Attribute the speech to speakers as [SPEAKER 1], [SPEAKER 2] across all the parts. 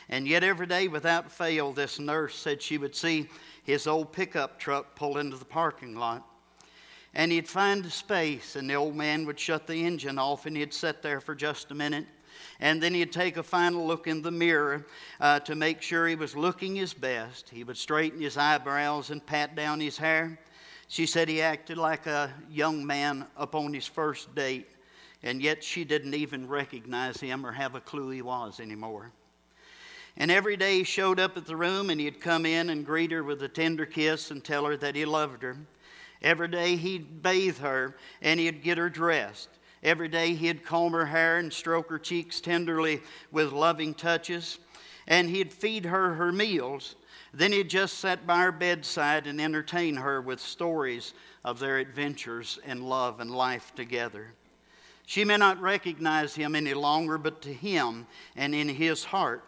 [SPEAKER 1] And yet every day without fail, this nurse said she would see his old pickup truck pull into the parking lot. And he'd find a space, and the old man would shut the engine off, and he'd sit there for just a minute. And then he'd take a final look in the mirror to make sure he was looking his best. He would straighten his eyebrows and pat down his hair. She said he acted like a young man upon his first date, and yet she didn't even recognize him or have a clue he was anymore. And every day he showed up at the room, and he'd come in and greet her with a tender kiss and tell her that he loved her. Every day he'd bathe her, and he'd get her dressed. Every day he'd comb her hair and stroke her cheeks tenderly with loving touches. And he'd feed her meals. Then he'd just sit by her bedside and entertain her with stories of their adventures and love and life together. She may not recognize him any longer, but to him and in his heart,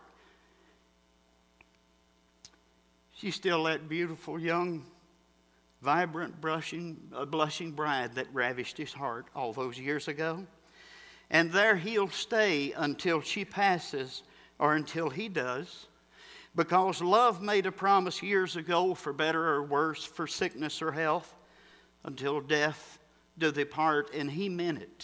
[SPEAKER 1] she's still that beautiful, young, vibrant, blushing bride that ravished his heart all those years ago. And there he'll stay until she passes or until he does. Because love made a promise years ago, for better or worse, for sickness or health, until death do they part, and he meant it.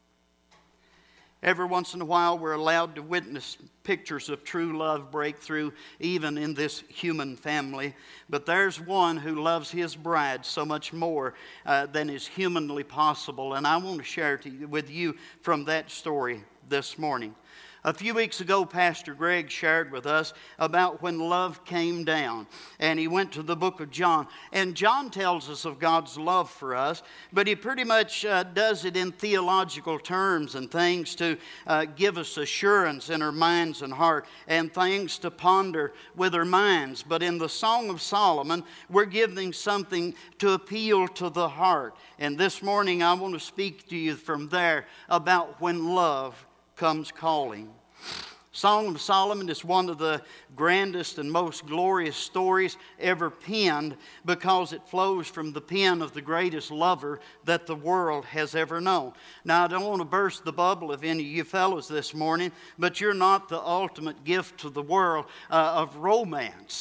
[SPEAKER 1] Every once in a while, we're allowed to witness pictures of true love break through, even in this human family. But there's one who loves his bride so much more than is humanly possible. And I want to share with you from that story this morning. A few weeks ago, Pastor Greg shared with us about when love came down. And he went to the book of John. And John tells us of God's love for us, but he pretty much does it in theological terms and things to give us assurance in our minds and heart and things to ponder with our minds. But in the Song of Solomon, we're giving something to appeal to the heart. And this morning, I want to speak to you from there about when love comes calling. Song of Solomon is one of the grandest and most glorious stories ever penned because it flows from the pen of the greatest lover that the world has ever known. Now, I don't want to burst the bubble of any of you fellows this morning, but you're not the ultimate gift to the world of romance.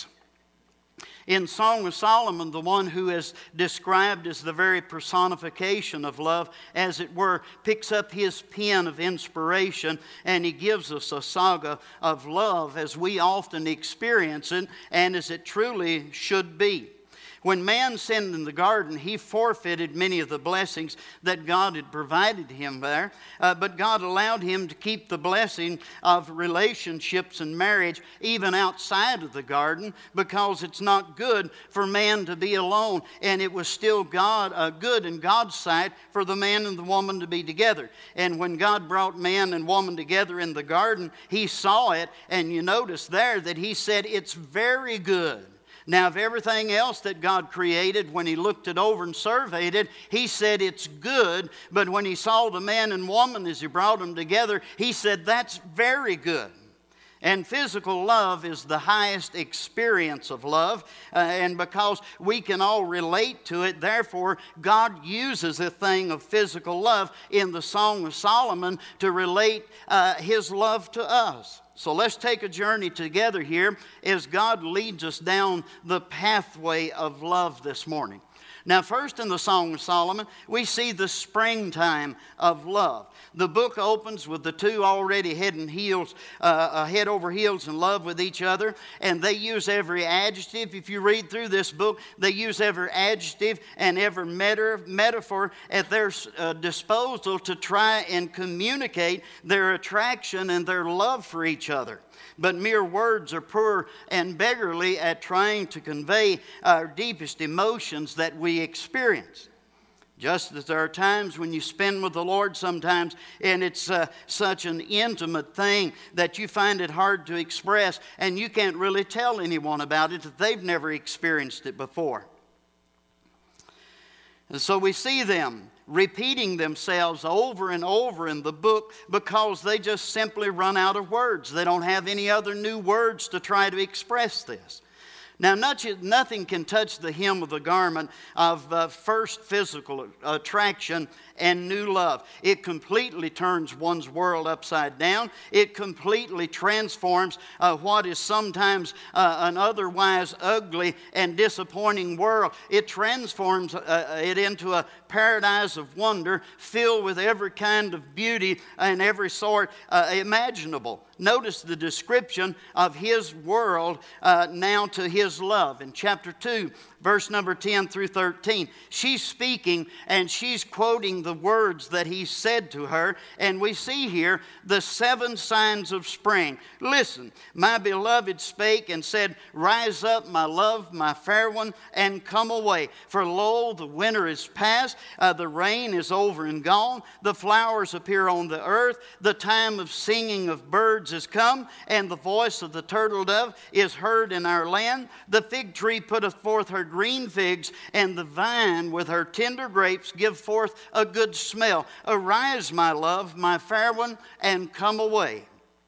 [SPEAKER 1] In Song of Solomon, the one who is described as the very personification of love, as it were, picks up his pen of inspiration and he gives us a saga of love as we often experience it and as it truly should be. When man sinned in the garden, he forfeited many of the blessings that God had provided him there. But God allowed him to keep the blessing of relationships and marriage even outside of the garden, because it's not good for man to be alone. And it was still good in God's sight for the man and the woman to be together. And when God brought man and woman together in the garden, he saw it. And you notice there that he said, "It's very good." Now, of everything else that God created, when he looked it over and surveyed it, he said it's good. But when he saw the man and woman as he brought them together, he said that's very good. And physical love is the highest experience of love. And because we can all relate to it, therefore, God uses a thing of physical love in the Song of Solomon to relate his love to us. So let's take a journey together here as God leads us down the pathway of love this morning. Now, first in the Song of Solomon, we see the springtime of love. The book opens with the two already head over heels in love with each other, and they use every adjective. If you read through this book, they use every adjective and every metaphor at their disposal to try and communicate their attraction and their love for each other. But mere words are poor and beggarly at trying to convey our deepest emotions that we experience. Just as there are times when you spend with the Lord sometimes, and it's such an intimate thing that you find it hard to express, and you can't really tell anyone about it if they've never experienced it before. And so we see them repeating themselves over and over in the book because they just simply run out of words. They don't have any other new words to try to express this. Now, nothing can touch the hem of the garment of first physical attraction and new love. It completely turns one's world upside down. It completely transforms what is sometimes an otherwise ugly and disappointing world. It transforms it into a paradise of wonder filled with every kind of beauty and every sort imaginable. Notice the description of his world now to his love. In chapter 2, verse number 10 through 13, she's speaking and she's quoting the words that he said to her. And we see here the 7 signs of spring. Listen, my beloved spake and said, rise up, my love, my fair one, and come away. For lo, the winter is past, the rain is over and gone, the flowers appear on the earth, the time of singing of birds is come, and the voice of the turtle dove is heard in our land. The fig tree putteth forth her green figs, and the vine with her tender grapes give forth a good smell. Arise, my love, my fair one, and come away.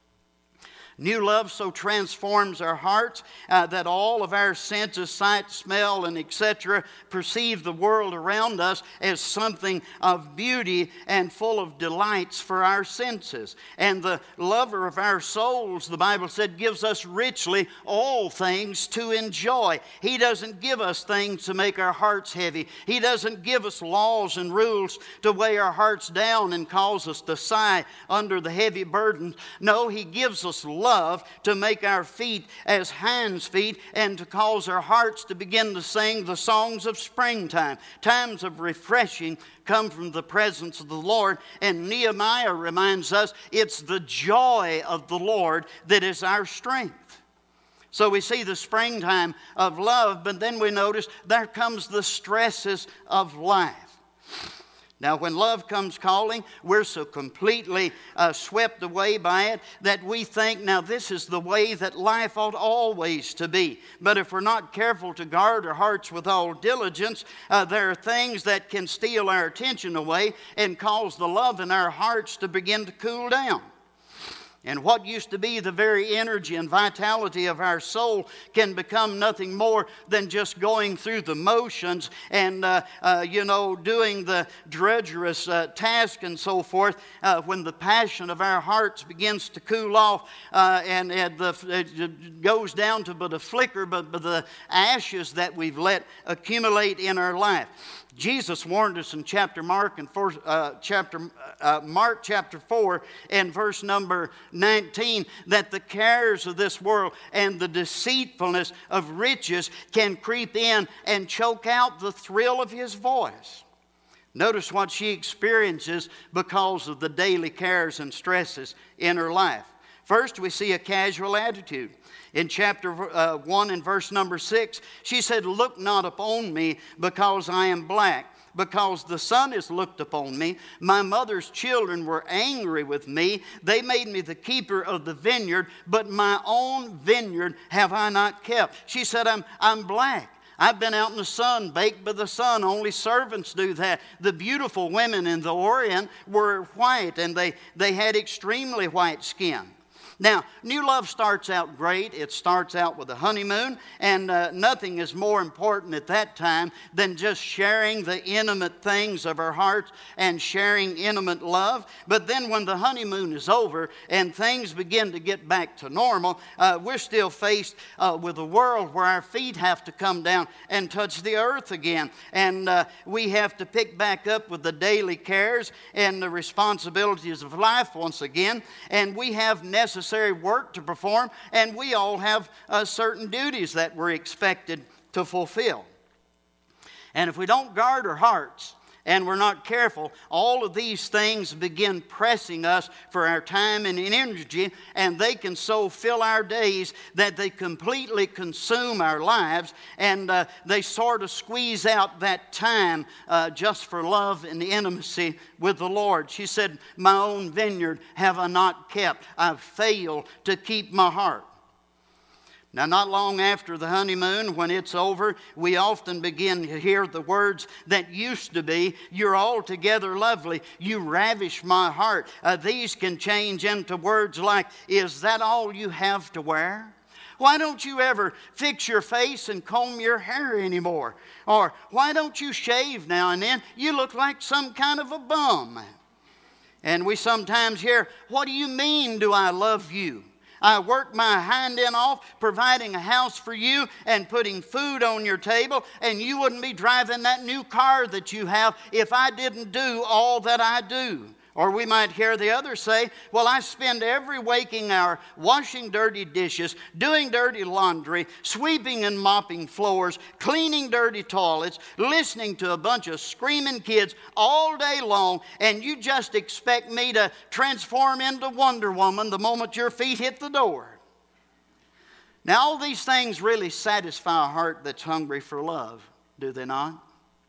[SPEAKER 1] New love so transforms our hearts that all of our senses, sight, smell, and etc., perceive the world around us as something of beauty and full of delights for our senses. And the lover of our souls, the Bible said, gives us richly all things to enjoy. He doesn't give us things to make our hearts heavy. He doesn't give us laws and rules to weigh our hearts down and cause us to sigh under the heavy burden. No, He gives us love to make our feet as hinds feet and to cause our hearts to begin to sing the songs of springtime. Times of refreshing come from the presence of the Lord. And Nehemiah reminds us it's the joy of the Lord that is our strength. So we see the springtime of love, but then we notice there comes the stresses of life. Now, when love comes calling, we're so completely swept away by it that we think, now this is the way that life ought always to be. But if we're not careful to guard our hearts with all diligence, there are things that can steal our attention away and cause the love in our hearts to begin to cool down. And what used to be the very energy and vitality of our soul can become nothing more than just going through the motions and, doing the drudgerous task and so forth. When the passion of our hearts begins to cool off and it goes down to but a flicker, but the ashes that we've let accumulate in our life. Jesus warned us in Mark chapter 4 and verse number 19 that the cares of this world and the deceitfulness of riches can creep in and choke out the thrill of His voice. Notice what she experiences because of the daily cares and stresses in her life. First, we see a casual attitude. In chapter 1 and verse number 6, she said, look not upon me because I am black, because the sun is looked upon me. My mother's children were angry with me. They made me the keeper of the vineyard, but my own vineyard have I not kept. She said, I'm black. I've been out in the sun, baked by the sun. Only servants do that. The beautiful women in the Orient were white, and they had extremely white skin. Now, new love starts out great. It starts out with a honeymoon, and nothing is more important at that time than just sharing the intimate things of our hearts and sharing intimate love. But then when the honeymoon is over and things begin to get back to normal, we're still faced with a world where our feet have to come down and touch the earth again. And we have to pick back up with the daily cares and the responsibilities of life once again. And we have necessary work to perform, and we all have certain duties that we're expected to fulfill. And if we don't guard our hearts and we're not careful, all of these things begin pressing us for our time and energy, and they can so fill our days that they completely consume our lives, and they sort of squeeze out that time just for love and intimacy with the Lord. She said, my own vineyard have I not kept. I've failed to keep my heart. Now, not long after the honeymoon, when it's over, we often begin to hear the words that used to be, you're altogether lovely, you ravish my heart. These can change into words like, is that all you have to wear? Why don't you ever fix your face and comb your hair anymore? Or why don't you shave now and then? You look like some kind of a bum. And we sometimes hear, what do you mean, do I love you? I work my hind end off providing a house for you and putting food on your table, and you wouldn't be driving that new car that you have if I didn't do all that I do. Or we might hear the other say, well, I spend every waking hour washing dirty dishes, doing dirty laundry, sweeping and mopping floors, cleaning dirty toilets, listening to a bunch of screaming kids all day long, and you just expect me to transform into Wonder Woman the moment your feet hit the door. Now, all these things really satisfy a heart that's hungry for love, do they not?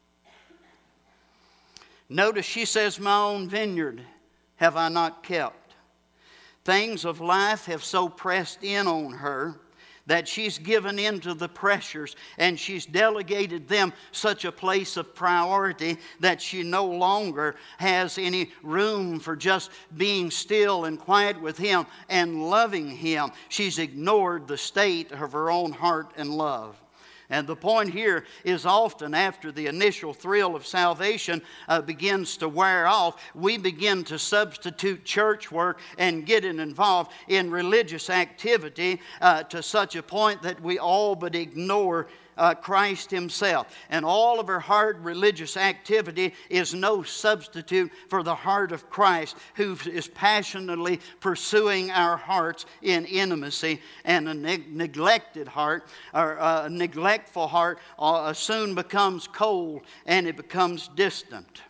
[SPEAKER 1] Notice she says, my own vineyard have I not kept. Things of life have so pressed in on her that she's given in to the pressures, and she's delegated them such a place of priority that she no longer has any room for just being still and quiet with Him and loving Him. She's ignored the state of her own heart and love. And the point here is often after the initial thrill of salvation begins to wear off, we begin to substitute church work and get involved in religious activity to such a point that we all but ignore Christ Himself. And all of our hard religious activity is no substitute for the heart of Christ, who is passionately pursuing our hearts in intimacy. And a neglected heart, or a neglectful heart, soon becomes cold and it becomes distant.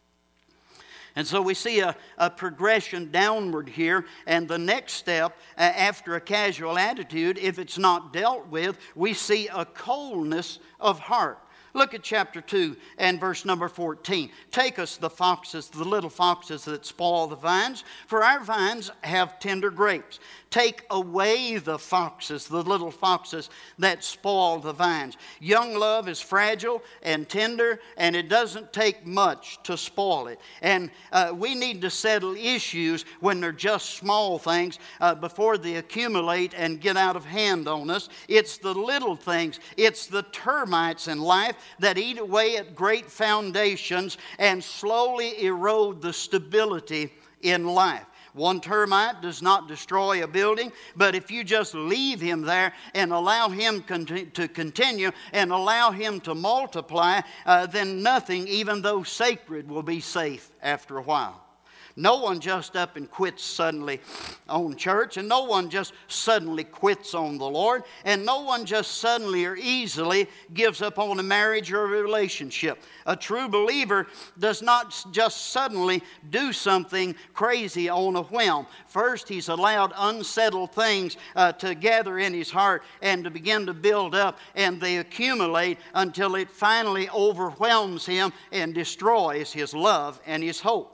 [SPEAKER 1] And so we see a progression downward here. And the next step, after a casual attitude, if it's not dealt with, we see a coldness of heart. Look at chapter 2 and verse number 14. Take us the foxes, the little foxes that spoil the vines, for our vines have tender grapes. Take away the foxes, the little foxes that spoil the vines. Young love is fragile and tender, and it doesn't take much to spoil it. And we need to settle issues when they're just small things before they accumulate and get out of hand on us. It's the little things, it's the termites in life that eat away at great foundations and slowly erode the stability in life. One termite does not destroy a building, but if you just leave him there and allow him to continue and allow him to multiply, then nothing, even though sacred, will be safe after a while. No one just up and quits suddenly on church, and no one just suddenly quits on the Lord, and no one just suddenly or easily gives up on a marriage or a relationship. A true believer does not just suddenly do something crazy on a whim. First, he's allowed unsettled things to gather in his heart and to begin to build up, and they accumulate until it finally overwhelms him and destroys his love and his hope.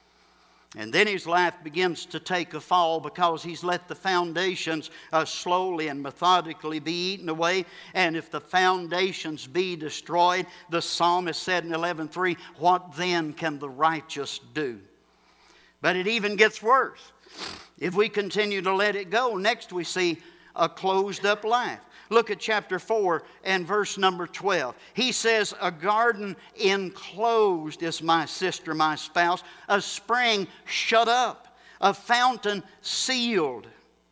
[SPEAKER 1] And then his life begins to take a fall because he's let the foundations slowly and methodically be eaten away. And if the foundations be destroyed, the psalmist said in 11:3, what then can the righteous do? But it even gets worse. If we continue to let it go, next we see a closed up life. Look at chapter 4 and verse number 12. He says, a garden enclosed is my sister, my spouse, a spring shut up, a fountain sealed.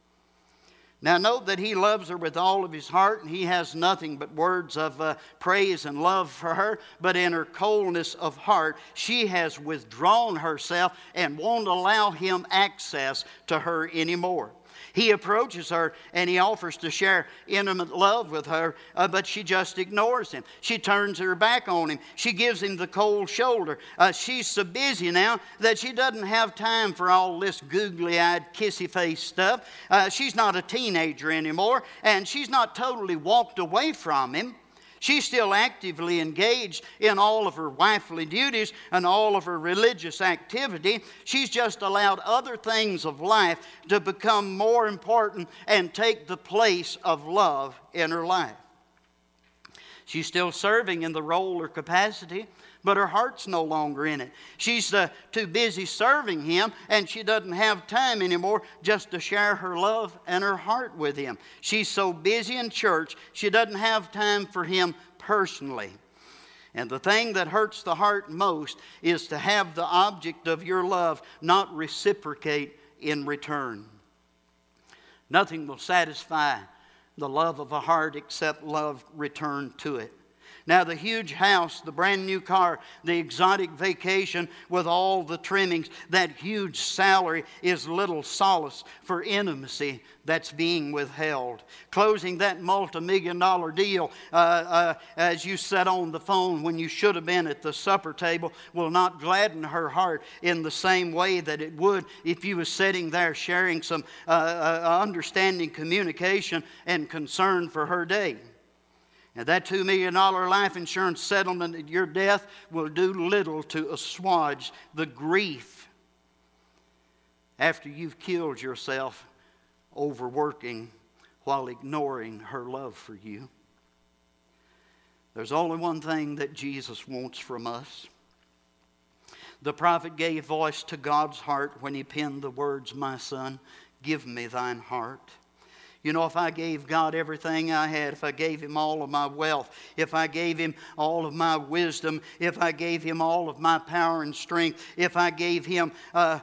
[SPEAKER 1] Now note that he loves her with all of his heart, and he has nothing but words of praise and love for her. But in her coldness of heart, she has withdrawn herself and won't allow him access to her anymore. He approaches her and he offers to share intimate love with her, but she just ignores him. She turns her back on him. She gives him the cold shoulder. She's so busy now that she doesn't have time for all this googly-eyed, kissy-face stuff. She's not a teenager anymore, and she's not totally walked away from him. She's still actively engaged in all of her wifely duties and all of her religious activity. She's just allowed other things of life to become more important and take the place of love in her life. She's still serving in the role or capacity, but her heart's no longer in it. She's too busy serving Him, and she doesn't have time anymore just to share her love and her heart with Him. She's so busy in church, she doesn't have time for Him personally. And the thing that hurts the heart most is to have the object of your love not reciprocate in return. Nothing will satisfy the love of a heart except love returned to it. Now, the huge house, the brand new car, the exotic vacation with all the trimmings, that huge salary is little solace for intimacy that's being withheld. Closing that multi-million-dollar deal as you sat on the phone when you should have been at the supper table will not gladden her heart in the same way that it would if you was sitting there sharing some understanding communication and concern for her day. And that $2 million life insurance settlement at your death will do little to assuage the grief after you've killed yourself overworking while ignoring her love for you. There's only one thing that Jesus wants from us. The prophet gave voice to God's heart when he penned the words, "My son, give me thine heart." You know, if I gave God everything I had, if I gave Him all of my wealth, if I gave Him all of my wisdom, if I gave Him all of my power and strength, if I gave Him the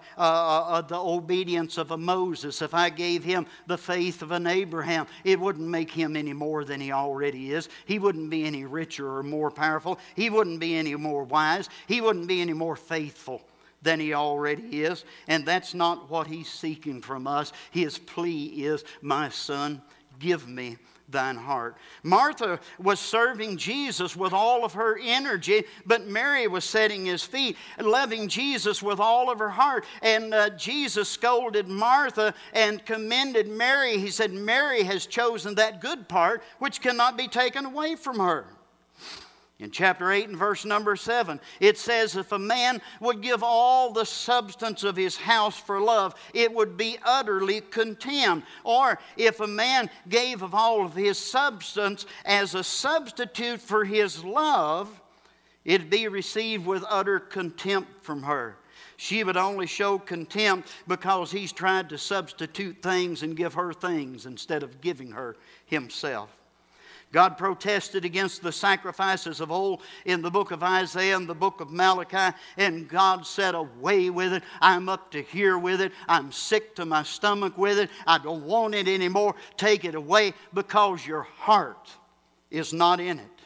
[SPEAKER 1] obedience of a Moses, if I gave Him the faith of an Abraham, it wouldn't make Him any more than He already is. He wouldn't be any richer or more powerful. He wouldn't be any more wise. He wouldn't be any more faithful than He already is. And that's not what He's seeking from us. His plea is, "My son, give me thine heart." Martha was serving Jesus with all of her energy, but Mary was setting His feet, loving Jesus with all of her heart. And Jesus scolded Martha and commended Mary. He said, "Mary has chosen that good part which cannot be taken away from her." In chapter 8 and verse number 7, it says, "If a man would give all the substance of his house for love, it would be utterly contemned." Or if a man gave of all of his substance as a substitute for his love, it'd be received with utter contempt from her. She would only show contempt because he's tried to substitute things and give her things instead of giving her Himself. God protested against the sacrifices of old in the book of Isaiah and the book of Malachi, and God said, "Away with it. I'm up to here with it. I'm sick to my stomach with it. I don't want it anymore. Take it away, because your heart is not in it."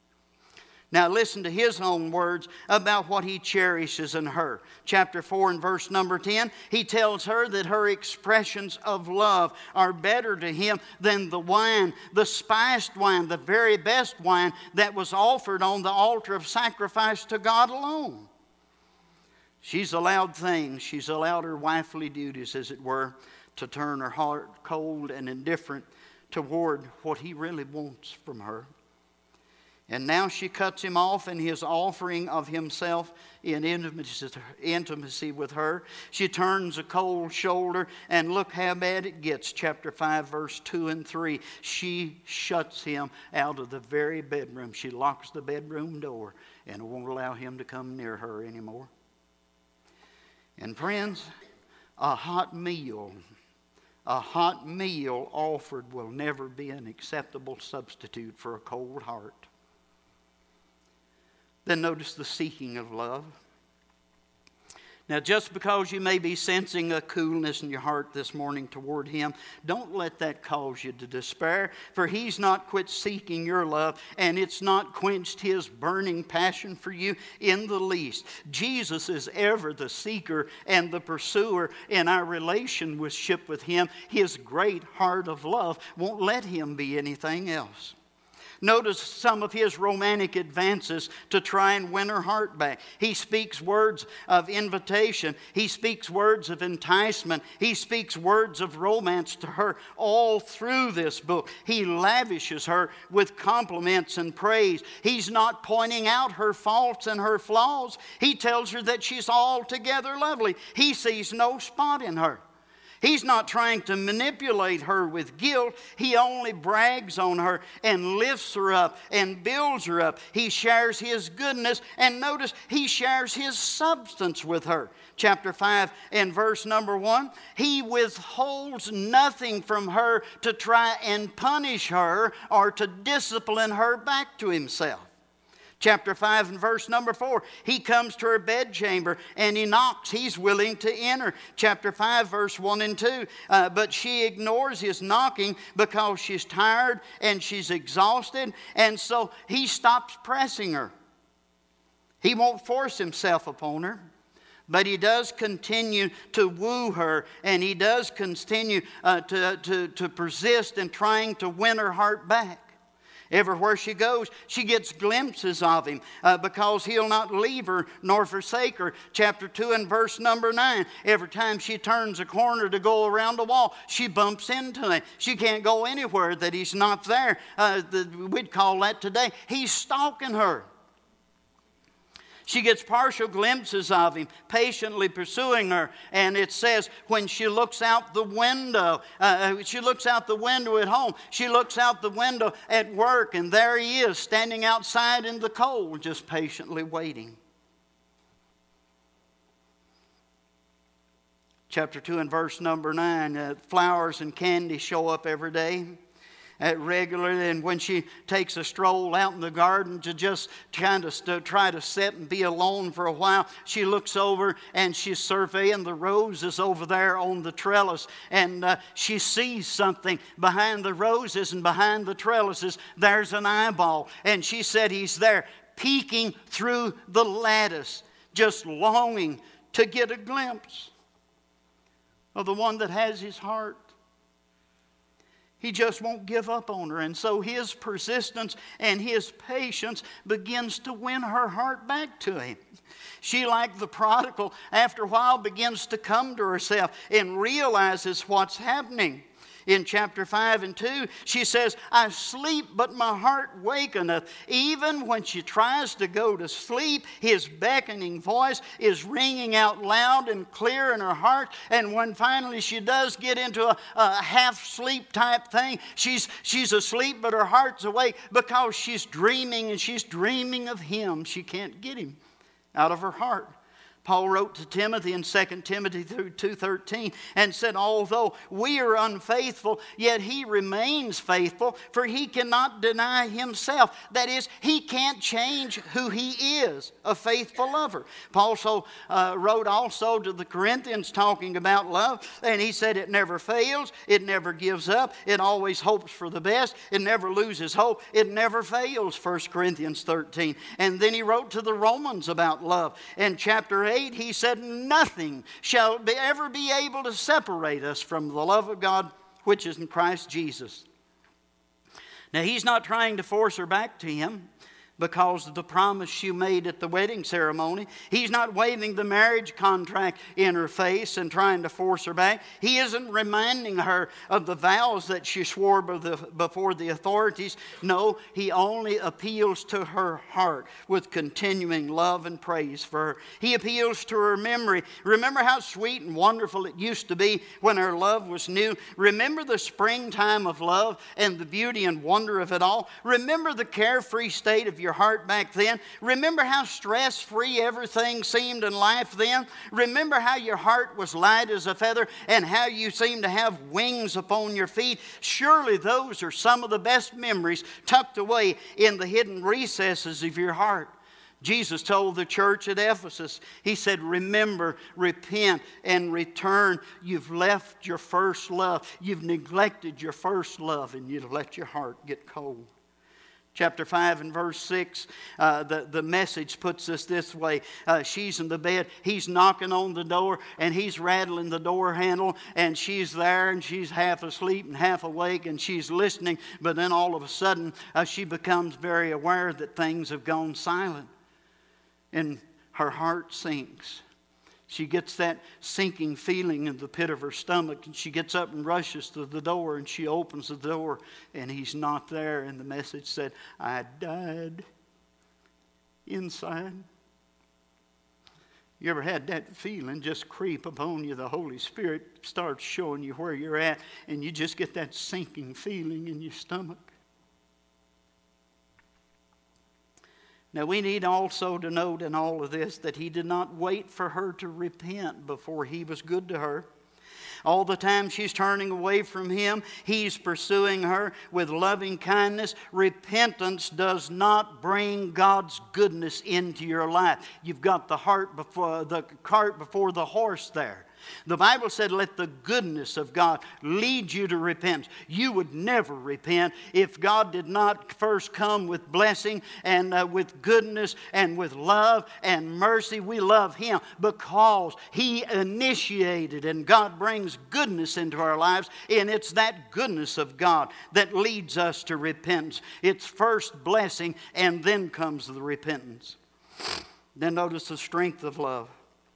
[SPEAKER 1] Now listen to His own words about what He cherishes in her. Chapter 4 and verse number 10, He tells her that her expressions of love are better to Him than the wine, the spiced wine, the very best wine that was offered on the altar of sacrifice to God alone. She's allowed things, she's allowed her wifely duties, as it were, to turn her heart cold and indifferent toward what He really wants from her. And now she cuts Him off in His offering of Himself in intimacy with her. She turns a cold shoulder, and look how bad it gets. Chapter 5, verse 2 and 3. She shuts Him out of the very bedroom. She locks the bedroom door and won't allow Him to come near her anymore. And friends, a hot meal offered will never be an acceptable substitute for a cold heart. Then notice the seeking of love. Now, just because you may be sensing a coolness in your heart this morning toward Him, don't let that cause you to despair, for He's not quit seeking your love, and it's not quenched His burning passion for you in the least. Jesus is ever the seeker and the pursuer in our relationship with Him. His great heart of love won't let Him be anything else. Notice some of His romantic advances to try and win her heart back. He speaks words of invitation. He speaks words of enticement. He speaks words of romance to her all through this book. He lavishes her with compliments and praise. He's not pointing out her faults and her flaws. He tells her that she's altogether lovely. He sees no spot in her. He's not trying to manipulate her with guilt. He only brags on her and lifts her up and builds her up. He shares His goodness, and notice He shares His substance with her. Chapter 5 and verse number 1, He withholds nothing from her to try and punish her or to discipline her back to Himself. Chapter 5 and verse number 4, He comes to her bedchamber and He knocks. He's willing to enter. Chapter 5 verse 1 and 2, but she ignores His knocking because she's tired and she's exhausted, and so He stops pressing her. He won't force Himself upon her, but He does continue to woo her, and He does continue to persist in trying to win her heart back. Everywhere she goes, she gets glimpses of Him because He'll not leave her nor forsake her. Chapter 2 and verse number 9. Every time she turns a corner to go around a wall, she bumps into Him. She can't go anywhere that He's not there. We'd call that today, He's stalking her. She gets partial glimpses of Him, patiently pursuing her. And it says when she looks out the window, she looks out the window at home, she looks out the window at work, and there He is standing outside in the cold, just patiently waiting. Chapter 2 and verse number 9, flowers and candy show up every day. Regularly, and when she takes a stroll out in the garden to just kind of try to sit and be alone for a while, she looks over and she's surveying the roses over there on the trellis, and she sees something behind the roses, and behind the trellises there's an eyeball, and she said He's there peeking through the lattice, just longing to get a glimpse of the one that has His heart. He just won't give up on her. And so His persistence and His patience begins to win her heart back to Him. She, like the prodigal, after a while begins to come to herself and realizes what's happening. In chapter 5 and 2, she says, I sleep, but my heart wakeneth. Even when she tries to go to sleep, His beckoning voice is ringing out loud and clear in her heart. And when finally she does get into a half-sleep type thing, she's asleep, but her heart's awake because she's dreaming, and she's dreaming of Him. She can't get Him out of her heart. Paul wrote to Timothy in 2 Timothy 2:13 and said, although we are unfaithful, yet He remains faithful, for He cannot deny Himself. That is, He can't change who He is, a faithful lover. Paul wrote also to the Corinthians talking about love, and he said it never fails, it never gives up, it always hopes for the best, it never loses hope, it never fails, 1 Corinthians 13. And then he wrote to the Romans about love. In chapter 8, he said, nothing shall ever be able to separate us from the love of God which is in Christ Jesus. Now, He's not trying to force her back to Him because of the promise she made at the wedding ceremony. He's not waving the marriage contract in her face and trying to force her back. He isn't reminding her of the vows that she swore before the authorities. No, He only appeals to her heart with continuing love and praise for her. He appeals to her memory. Remember how sweet and wonderful it used to be when her love was new? Remember the springtime of love and the beauty and wonder of it all? Remember the carefree state of your heart back then? Remember how stress-free everything seemed in life then? Remember how your heart was light as a feather and how you seemed to have wings upon your feet? Surely those are some of the best memories tucked away in the hidden recesses of your heart. Jesus told the church at Ephesus, He said, remember, repent, and return. You've left your first love. You've neglected your first love, and you've let your heart get cold. Chapter 5 and verse 6, the Message puts us this way. She's in the bed. He's knocking on the door, and he's rattling the door handle, and she's there, and she's half asleep and half awake, and she's listening. But then all of a sudden, she becomes very aware that things have gone silent, and her heart sinks. She gets that sinking feeling in the pit of her stomach, and she gets up and rushes to the door, and she opens the door, and He's not there. And the Message said, I died inside. You ever had that feeling just creep upon you? The Holy Spirit starts showing you where you're at, and you just get that sinking feeling in your stomach. Now, we need also to note in all of this that he did not wait for her to repent before he was good to her. All the time she's turning away from him, he's pursuing her with loving kindness. Repentance does not bring God's goodness into your life. You've got the cart before the horse there. The Bible said, let the goodness of God lead you to repentance. You would never repent if God did not first come with blessing and with goodness and with love and mercy. We love Him because He initiated, and God brings goodness into our lives, and it's that goodness of God that leads us to repentance. It's first blessing, and then comes the repentance. Then notice the strength of love.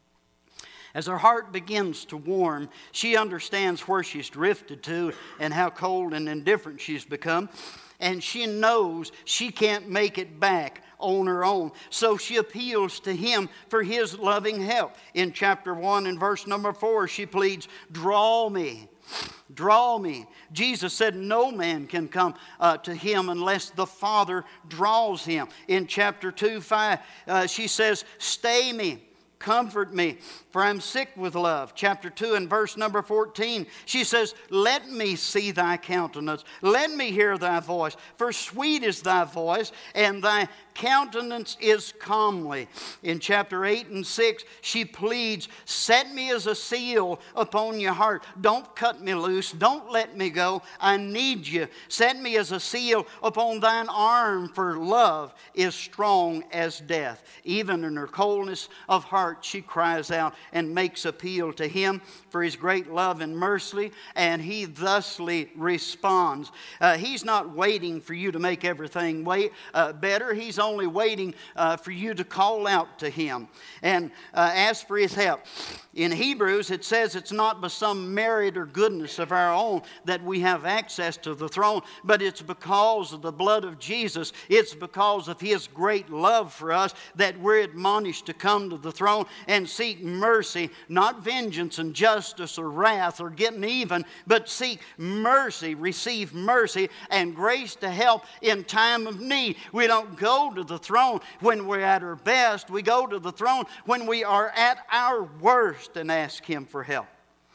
[SPEAKER 1] As her heart begins to warm, she understands where she's drifted to and how cold and indifferent she's become. And she knows she can't make it back on her own. So she appeals to him for his loving help. In chapter 1 and verse number 4, she pleads, "Draw me. Draw me." Jesus said no man can come to him unless the Father draws him. In chapter 2:5, she says, "Stay me. Comfort me, for I'm sick with love." Chapter 2 and verse number 14, she says, "Let me see thy countenance. Let me hear thy voice. For sweet is thy voice, and thy countenance is comely." In chapter 8 and 6, she pleads, "Set me as a seal upon your heart. Don't cut me loose. Don't let me go. I need you. Set me as a seal upon thine arm, for love is strong as death." Even in her coldness of heart, she cries out and makes appeal to him for his great love and mercy, and he thusly responds. He's not waiting for you to make everything better. He's only waiting for you to call out to him and ask for his help. In Hebrews, it says it's not by some merit or goodness of our own that we have access to the throne, but it's because of the blood of Jesus. It's because of his great love for us that we're admonished to come to the throne and seek mercy, not vengeance and justice or wrath or getting even, but seek mercy, receive mercy and grace to help in time of need. We don't go to the throne when we're at our best. We go to the throne when we are at our worst and ask him for help.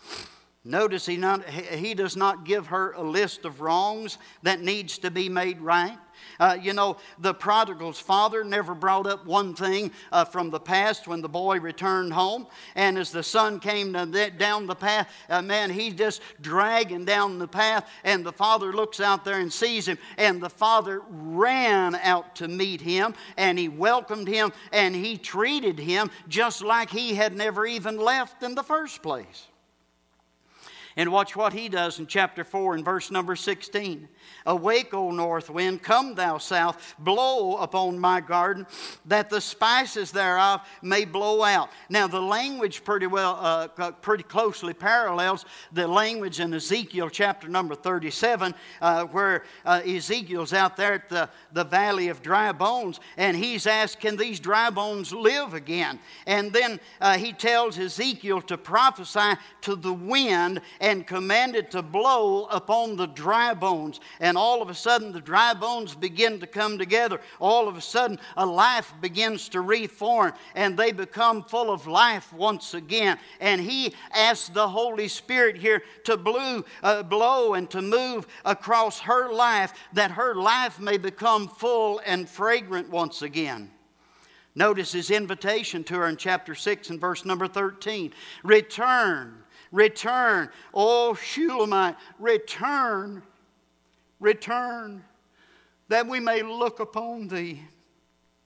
[SPEAKER 1] Notice he does not give her a list of wrongs that needs to be made right. The prodigal's father never brought up one thing from the past when the boy returned home. And as the son came down the path, he's just dragging down the path. And the father looks out there and sees him. And the father ran out to meet him. And he welcomed him. And he treated him just like he had never even left in the first place. And watch what he does in chapter 4 and verse number 16. "Awake, O north wind, come thou south, blow upon my garden, that the spices thereof may blow out." Now the language pretty closely parallels the language in Ezekiel chapter number 37, where Ezekiel's out there at the valley of dry bones, and he's asked, can these dry bones live again? And then he tells Ezekiel to prophesy to the wind and command it to blow upon the dry bones. And all of a sudden the dry bones begin to come together. All of a sudden a life begins to reform, and they become full of life once again. And he asks the Holy Spirit here to blow and to move across her life, that her life may become full and fragrant once again. Notice his invitation to her in chapter 6 and verse number 13. Return, O Shulamite, return, that we may look upon thee.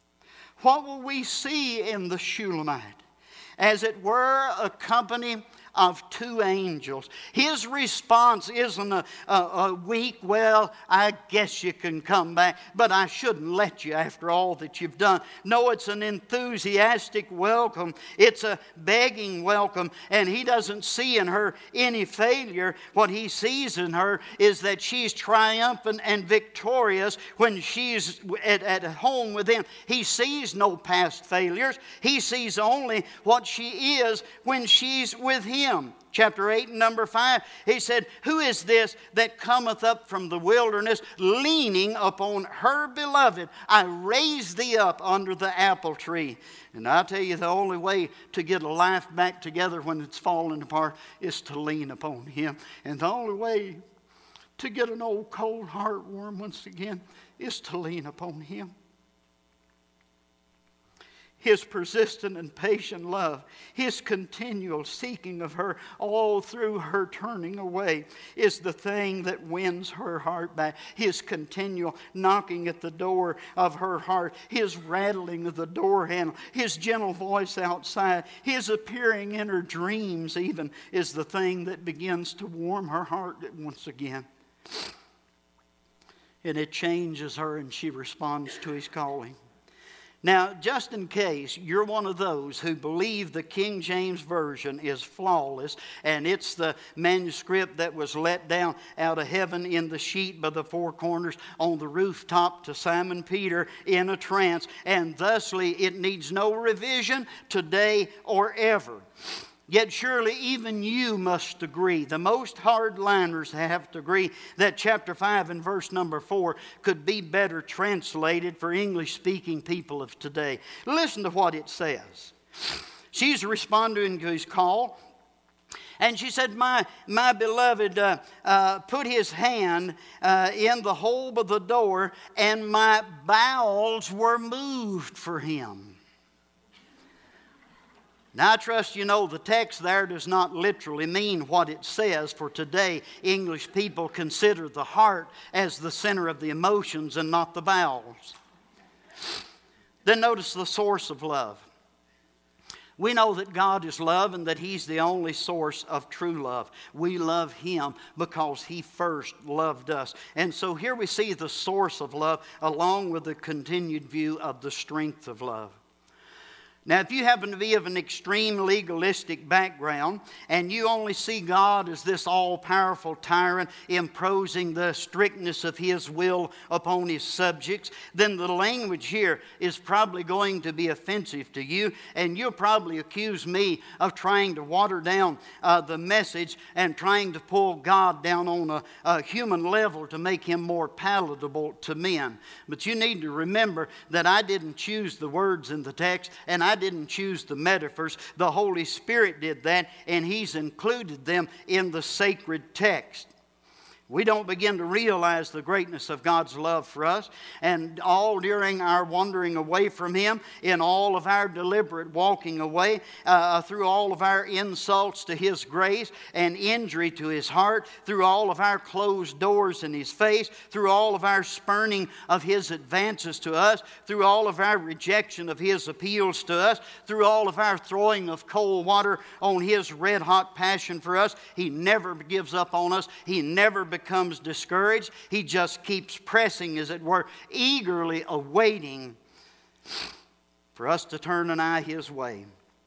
[SPEAKER 1] What will we see in the Shulamite? As it were, a company of two angels. His response isn't a weak, well, I guess you can come back, but I shouldn't let you after all that you've done. No, it's an enthusiastic welcome. It's a begging welcome, and he doesn't see in her any failure. What he sees in her is that she's triumphant and victorious when she's at home with him. He sees no past failures. He sees only what she is when she's with him. Chapter 8 and number 5, he said, "Who is this that cometh up from the wilderness, leaning upon her beloved? I raise thee up under the apple tree." And I tell you, the only way to get a life back together when it's falling apart is to lean upon him. And the only way to get an old cold heart warm once again is to lean upon him. His persistent and patient love, his continual seeking of her all through her turning away is the thing that wins her heart back. His continual knocking at the door of her heart, his rattling of the door handle, his gentle voice outside, his appearing in her dreams even is the thing that begins to warm her heart once again. And it changes her and she responds to his calling. Now, just in case you're one of those who believe the King James Version is flawless and it's the manuscript that was let down out of heaven in the sheet by the four corners on the rooftop to Simon Peter in a trance, and thusly it needs no revision today or ever. Yet surely even you must agree, the most hardliners have to agree, that chapter 5 and verse number 4 could be better translated for English-speaking people of today. Listen to what it says. She's responding to his call, and she said, my beloved put his hand in the hole of the door, and my bowels were moved for him. Now, I trust you know the text there does not literally mean what it says, for today English people consider the heart as the center of the emotions and not the bowels. Then notice the source of love. We know that God is love and that He's the only source of true love. We love Him because He first loved us. And so here we see the source of love along with the continued view of the strength of love. Now, if you happen to be of an extreme legalistic background and you only see God as this all-powerful tyrant imposing the strictness of His will upon His subjects, then the language here is probably going to be offensive to you, and you'll probably accuse me of trying to water down the message and trying to pull God down on a human level to make Him more palatable to men. But you need to remember that I didn't choose the words in the text, and I didn't choose the metaphors. The Holy Spirit did that, and He's included them in the sacred text. We don't begin to realize the greatness of God's love for us, and all during our wandering away from Him, in all of our deliberate walking away, through all of our insults to His grace and injury to His heart, through all of our closed doors in His face, through all of our spurning of His advances to us, through all of our rejection of His appeals to us, through all of our throwing of cold water on His red-hot passion for us, He never gives up on us. He never becomes discouraged. He just keeps pressing, as it were, eagerly awaiting for us to turn an eye His way.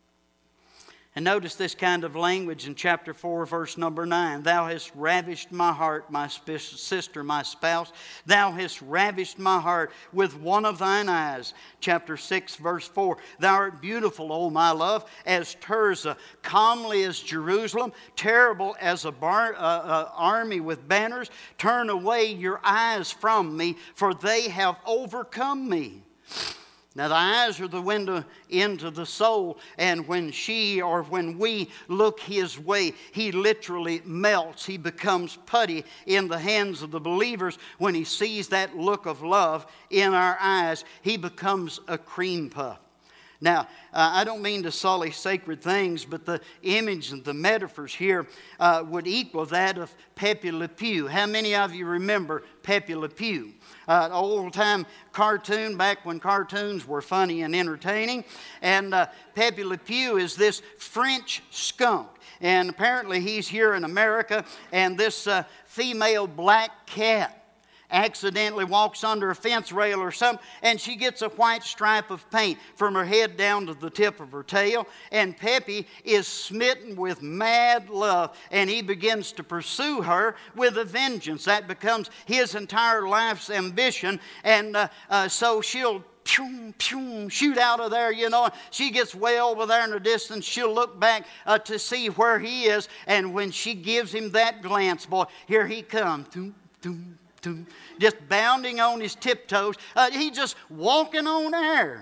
[SPEAKER 1] And notice this kind of language in chapter 4, verse number 9. Thou hast ravished my heart, my sister, my spouse. Thou hast ravished my heart with one of thine eyes. Chapter 6, verse 4. Thou art beautiful, O my love, as Tirzah, comely as Jerusalem, terrible as a army with banners. Turn away your eyes from me, for they have overcome me. Now, the eyes are the window into the soul, and when we look His way, He literally melts. He becomes putty in the hands of the believers. When He sees that look of love in our eyes, He becomes a cream puff. Now, I don't mean to sully sacred things, but the image and the metaphors here would equal that of Pepe Le Pew. How many of you remember Pepe Le Pew? An old-time cartoon back when cartoons were funny and entertaining. And Pepe Le Pew is this French skunk. And apparently he's here in America, and this female black cat accidentally walks under a fence rail or something, and she gets a white stripe of paint from her head down to the tip of her tail. And Pepe is smitten with mad love, and he begins to pursue her with a vengeance. That becomes his entire life's ambition, and so she'll shoot out of there, you know. She gets way over there in the distance. She'll look back to see where he is, and when she gives him that glance, boy, here he comes. Just bounding on his tiptoes. He's just walking on air.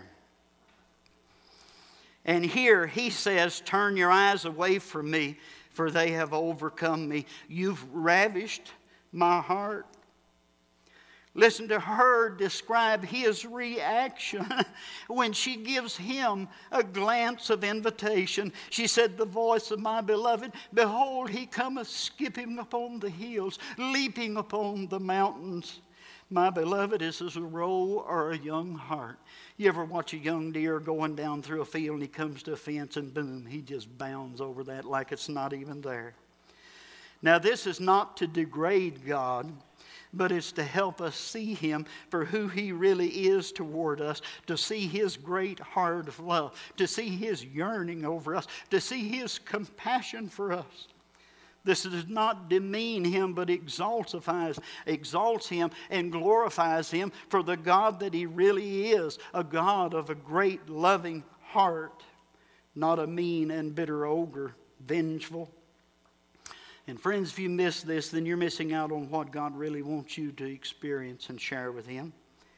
[SPEAKER 1] And here he says, turn your eyes away from me, for they have overcome me. You've ravished my heart. Listen to her describe his reaction when she gives him a glance of invitation. She said, the voice of my beloved, behold, he cometh skipping upon the hills, leaping upon the mountains. My beloved is as a roe or a young hart. You ever watch a young deer going down through a field and he comes to a fence and boom, he just bounds over that like it's not even there. Now this is not to degrade God, but it's to help us see Him for who He really is toward us, to see His great heart of love, to see His yearning over us, to see His compassion for us. This does not demean Him, but exalts Him and glorifies Him for the God that He really is, a God of a great loving heart, not a mean and bitter ogre, vengeful. And friends, if you miss this, then you're missing out on what God really wants you to experience and share with Him.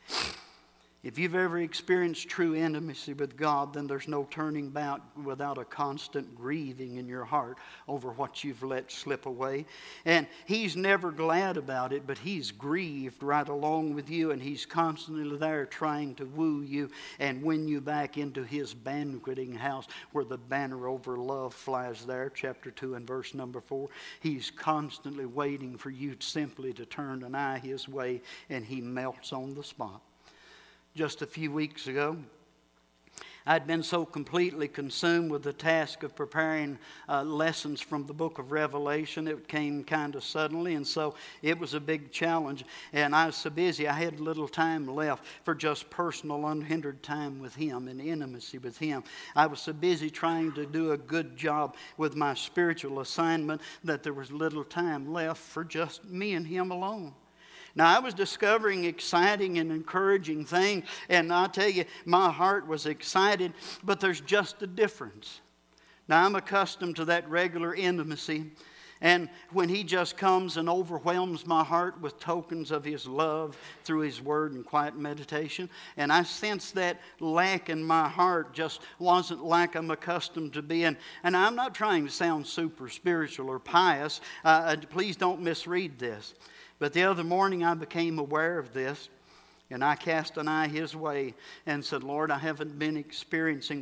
[SPEAKER 1] If you've ever experienced true intimacy with God, then there's no turning back without a constant grieving in your heart over what you've let slip away. And He's never glad about it, but He's grieved right along with you, and He's constantly there trying to woo you and win you back into His banqueting house where the banner over love flies there, chapter 2 and verse number 4. He's constantly waiting for you simply to turn an eye His way, and He melts on the spot. Just a few weeks ago, I'd been so completely consumed with the task of preparing lessons from the book of Revelation. It came kind of suddenly, and so it was a big challenge. And I was so busy, I had little time left for just personal, unhindered time with Him and intimacy with Him. I was so busy trying to do a good job with my spiritual assignment that there was little time left for just me and Him alone. Now, I was discovering exciting and encouraging things, and I'll tell you, my heart was excited, but there's just a difference. Now, I'm accustomed to that regular intimacy, and when He just comes and overwhelms my heart with tokens of His love through His Word and quiet meditation, and I sense that lack in my heart just wasn't like I'm accustomed to being. And I'm not trying to sound super spiritual or pious. Please don't misread this. But the other morning I became aware of this, and I cast an eye His way and said, Lord, we haven't been experiencing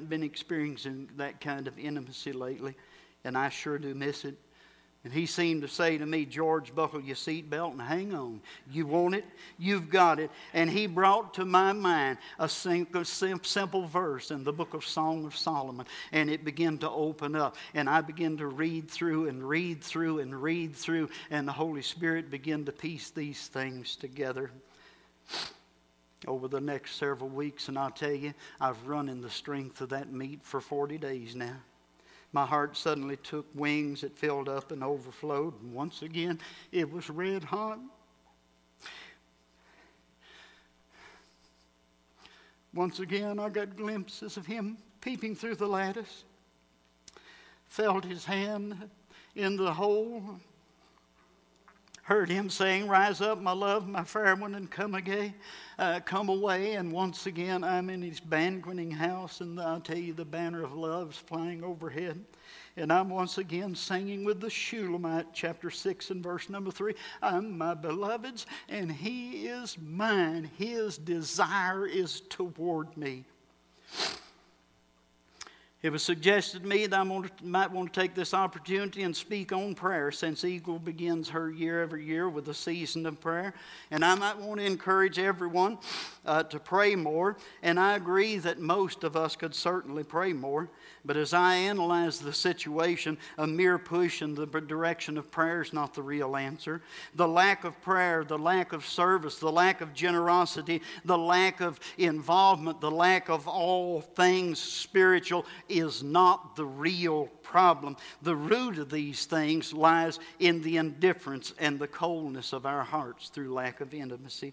[SPEAKER 1] that kind of intimacy lately, and I sure do miss it. And He seemed to say to me, George, buckle your seatbelt and hang on. You want it? You've got it. And He brought to my mind a simple verse in the book of Song of Solomon. And it began to open up. And I began to read through and read through and read through. And the Holy Spirit began to piece these things together over the next several weeks. And I'll tell you, I've run in the strength of that meat for 40 days now. My heart suddenly took wings. It filled up and overflowed. And once again, it was red hot. Once again, I got glimpses of Him peeping through the lattice. Felt His hand in the hole. Heard Him saying, rise up, my love, my fair one, and come away. And once again, I'm in His banqueting house, and I'll tell you, the banner of love is flying overhead. And I'm once again singing with the Shulamite, chapter 6 and verse number 3. I'm my beloved's, and He is mine. His desire is toward me. It was suggested to me that I might want to take this opportunity and speak on prayer, since Eagle begins her year every year with a season of prayer. And I might want to encourage everyone to pray more. And I agree that most of us could certainly pray more. But as I analyze the situation, a mere push in the direction of prayer is not the real answer. The lack of prayer, the lack of service, the lack of generosity, the lack of involvement, the lack of all things spiritual is not the real problem. The root of these things lies in the indifference and the coldness of our hearts through lack of intimacy.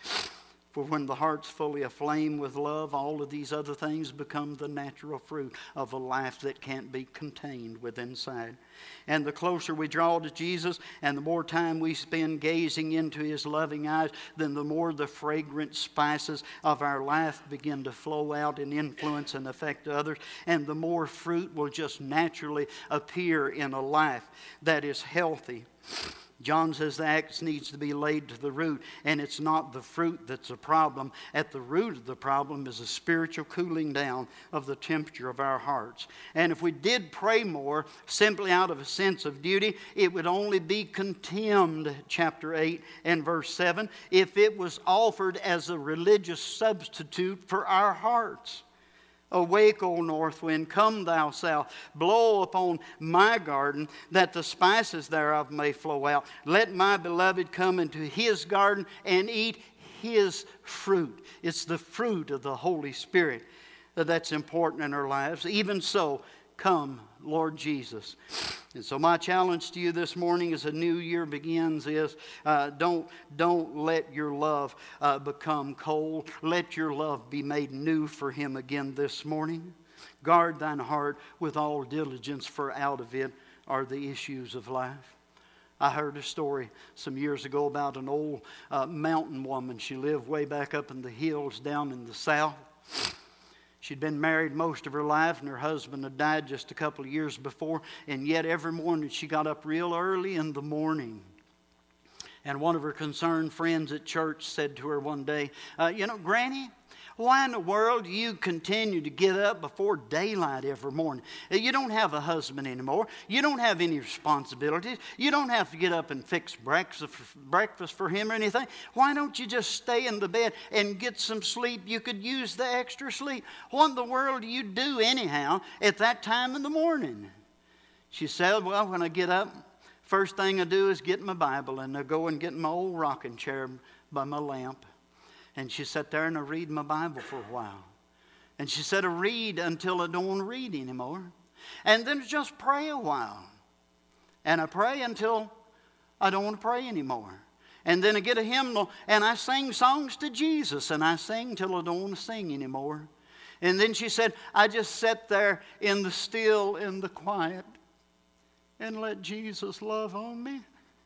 [SPEAKER 1] For when the heart's fully aflame with love, all of these other things become the natural fruit of a life that can't be contained within inside. And the closer we draw to Jesus and the more time we spend gazing into His loving eyes, then the more the fragrant spices of our life begin to flow out and influence and affect others. And the more fruit will just naturally appear in a life that is healthy. John says the axe needs to be laid to the root, and it's not the fruit that's a problem. At the root of the problem is a spiritual cooling down of the temperature of our hearts. And if we did pray more simply out of a sense of duty, it would only be contemned, chapter 8 and verse 7, if it was offered as a religious substitute for our hearts. Awake, O north wind, come thou south, blow upon my garden, that the spices thereof may flow out. Let my beloved come into his garden and eat his fruit. It's the fruit of the Holy Spirit that's important in our lives. Even so, come, Lord Jesus. And so my challenge to you this morning as a new year begins is don't let your love become cold. Let your love be made new for Him again this morning. Guard thine heart with all diligence, for out of it are the issues of life. I heard a story some years ago about an old mountain woman. She lived way back up in the hills down in the south. She'd been married most of her life, and her husband had died just a couple of years before. And yet every morning she got up real early in the morning. And one of her concerned friends at church said to her one day, Granny, why in the world do you continue to get up before daylight every morning? You don't have a husband anymore. You don't have any responsibilities. You don't have to get up and fix breakfast for him or anything. Why don't you just stay in the bed and get some sleep? You could use the extra sleep. What in the world do you do anyhow at that time in the morning? She said, well, when I get up, first thing I do is get my Bible, and I go and get my old rocking chair by my lamp. And she sat there and I read my Bible for a while. And she said, I read until I don't want to read anymore. And then just pray a while. And I pray until I don't want to pray anymore. And then I get a hymnal and I sing songs to Jesus. And I sing till I don't want to sing anymore. And then she said, I just sat there in the still, in the quiet, and let Jesus love on me.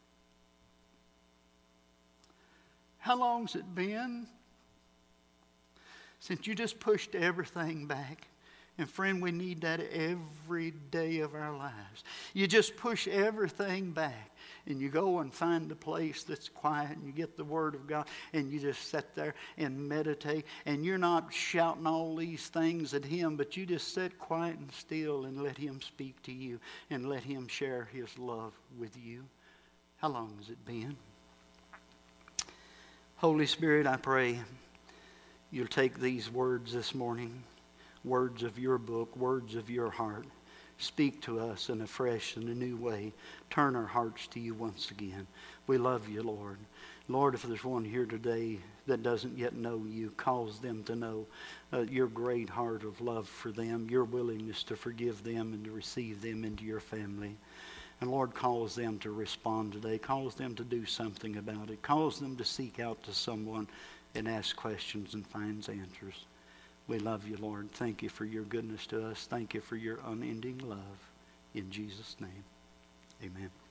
[SPEAKER 1] How long's it been since you just pushed everything back? And friend, we need that every day of our lives. You just push everything back and you go and find a place that's quiet and you get the Word of God and you just sit there and meditate, and you're not shouting all these things at Him, but you just sit quiet and still and let Him speak to you and let Him share His love with you. How long has it been? Holy Spirit, I pray you'll take these words this morning, words of your book, words of your heart. Speak to us in a fresh and a new way. Turn our hearts to you once again. We love you, Lord. Lord, if there's one here today that doesn't yet know you, cause them to know your great heart of love for them, your willingness to forgive them and to receive them into your family. And Lord, cause them to respond today. Cause them to do something about it. Cause them to seek out to someone and ask questions and find answers. We love you, Lord. Thank you for your goodness to us. Thank you for your unending love. In Jesus' name, amen.